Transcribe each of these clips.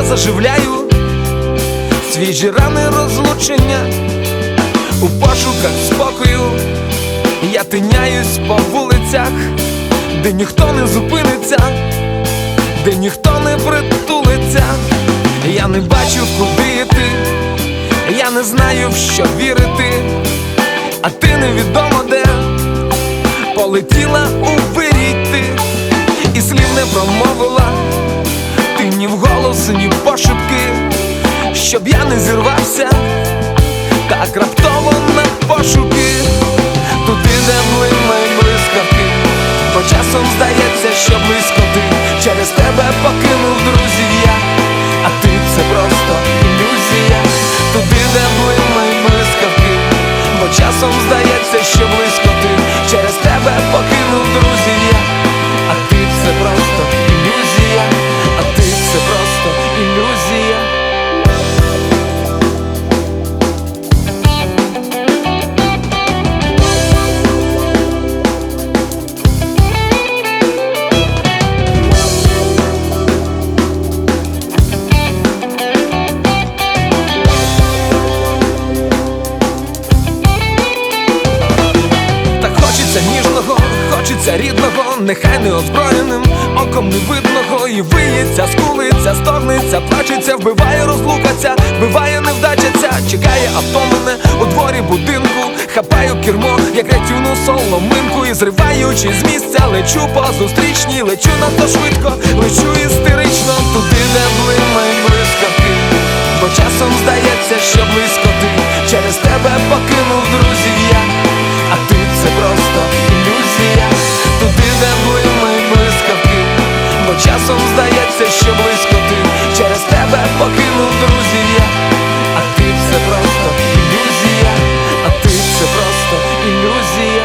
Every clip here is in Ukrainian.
заживляю свіжі рани розлучення. У пошуках спокою я тиняюсь по вулицях, де ніхто не зупиниться, де ніхто не притулиться. Я не бачу, куди йти, я не знаю, в що вірити, а ти невідомо де полетіла у вирій ти, і слів не промовила ти ні вголос, ні пошепки, щоб я не зірвався так раптово на пошуки. Туди, де блимають блискавки, бо часом здається, що близько ти. Через тебе покинув друзів я, а ти — це просто ілюзія. Туди, де блимають блискавки, бо часом здається, що близько ти. Через тебе покинув друзів я, а ти — це просто ілюзія, а ти — це просто ілюзія. Хочеться ніжного, хочеться рідного, нехай не озброєним оком невидного. І виється, скулиться, стогнеться, плачеться, вбиває, розлукаться, вбиває, невдачаться. Чекає авто мене у дворі будинку, хапаю кермо, як рятівну соломинку, і зриваючи з місця, лечу по зустрічній, лечу надто швидко, лечу істерично. Туди, де блимають блискавки, бо часом здається, що близько ти. Через тебе покинув друзів я, а ти — це просто ілюзія. Туди, де блимають блискавки, бо часом здається, що близько ти. Через тебе покинув друзів я, а ти — це просто ілюзія, а ти — це просто ілюзія.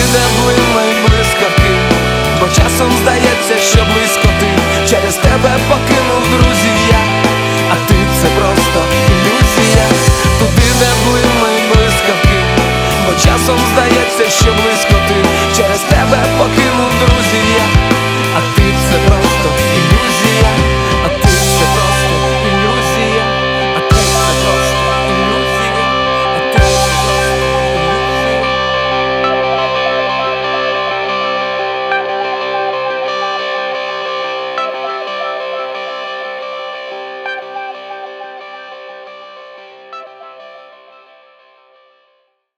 Блимають блискавки, бо часом здається, що близько ти. Через тебе